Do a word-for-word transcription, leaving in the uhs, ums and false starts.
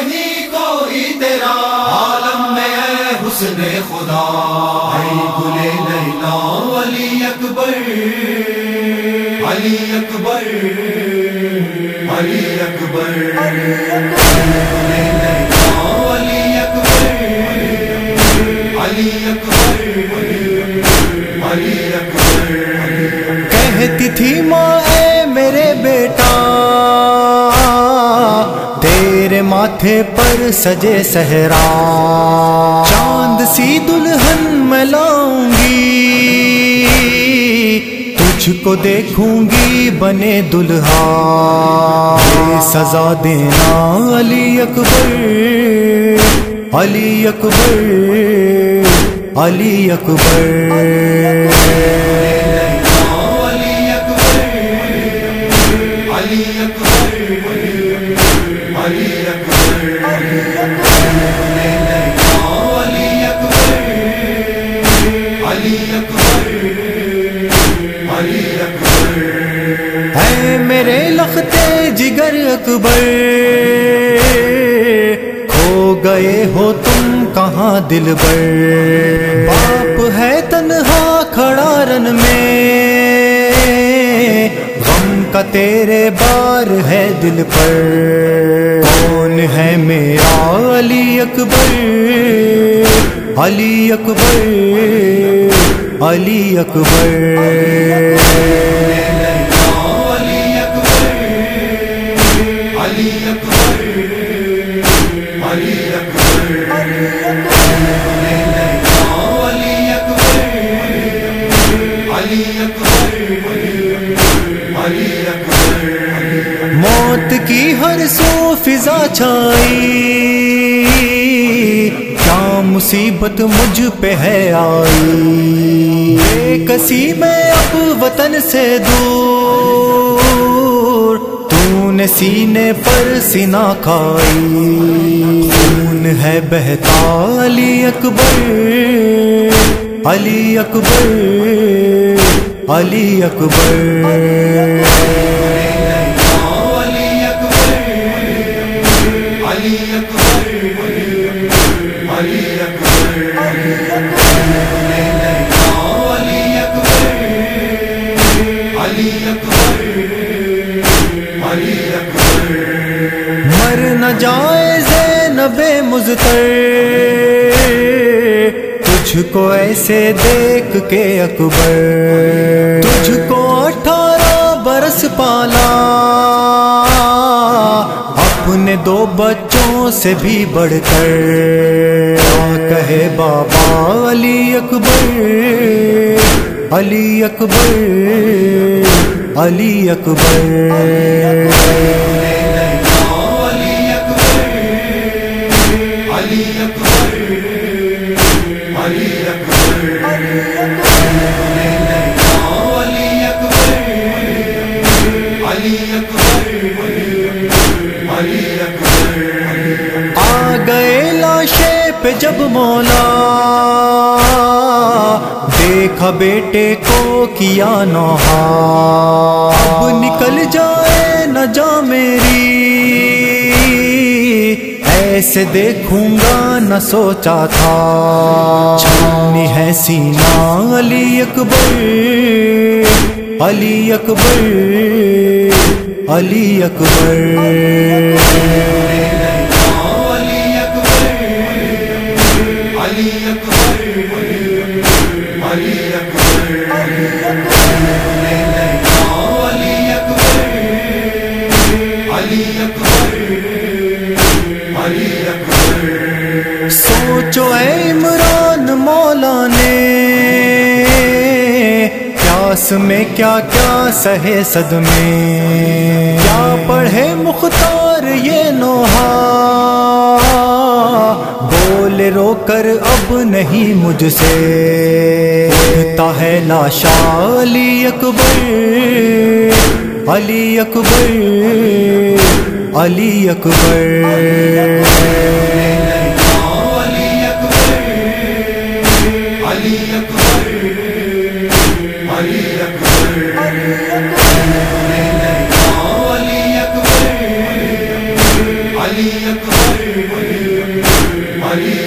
نہیں کوئی تیرا عالم میں اے حسن خدا اے گل لیلا علی اکبر علی اکبر علی اکبر علی اکبر علی اکبر علی اکبر کہتی تھی ماں اے میرے بیٹا تیرے ماتھے پر سجے صحرا چاند سی دلہن میں لاؤں گی تجھ کو دیکھوں گی بنے دلہا یہ سزا دینا علی اکبر علی اکبر علی اکبر اے میرے لختے جگر اکبر کھو گئے ہو تم کہاں دلبر باپ ہے تنہا کھڑا رن میں غم کا تیرے بار ہے دل پر کون ہے میرا علی اکبر علی اکبر علی اکبر موت کی ہر سو فضا چھائی کیا مصیبت مجھ پہ ہے آئی بے کسی میں اب وطن سے دور تو نے سینے پر سینہ کھائی خون ہے بہتا علی اکبر علی اکبر علی اکبر مر نہ جائے زینب مضطر تجھ کو ایسے دیکھ کے اکبر تجھ کو اٹھارہ برس پالا اپنے دو بچوں سے بھی بڑھ کر کیا کہے بابا علی اکبر علی اکبر علی اکبر آ گئے لاشے پہ جب مولا دیکھا بیٹے کو کیا نوحہ اب نکل جائے نہ جا میری ایسے دیکھوں گا نہ سوچا تھا چھانی ہے سینہ علی اکبر علی اکبر علی اکبر سوچو اے عمران مولا نے پیاس میں کیا کیا سہے صدمے کیا پڑھے مختار یہ نوحہ بولے رو کر اب نہیں مجھ سے اٹھتا ہے لاشا علی اکبر علی اکبر علی اکبر علی اکبر علی